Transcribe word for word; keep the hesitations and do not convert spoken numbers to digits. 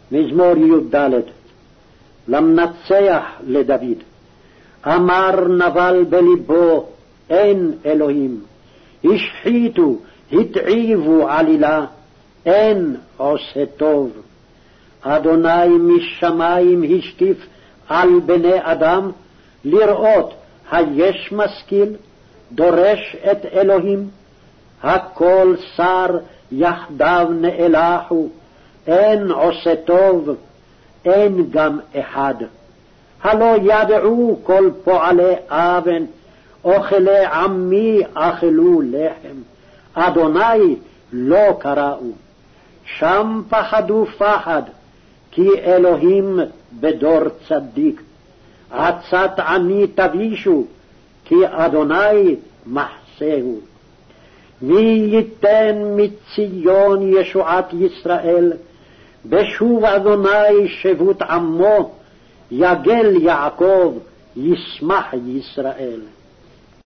מזמור י"ד. למנצח לדוד. אמר נבל בלבו, אין אלוהים. השחיתו, התעיבו עלילה, אין עושה טוב. אדוני משמים השקיף על בני אדם, לראות היש משכיל, דורש את אלוהים. הכל שר יחדיו נאלחו, אין עושה טוב, אין גם אחד. הלא ידעו כל פועלי אבן, אוכלי עמי אכלו לחם, אדוני לא קראו. שם פחדו פחד, כי אלוהים בדור צדיק. עצת עני תבישו, כי אדוני מחסהו. מי ייתן מציון ישועת ישראל, בשוב אדוני שבות עמו, יגל יעקב, ישמח ישראל.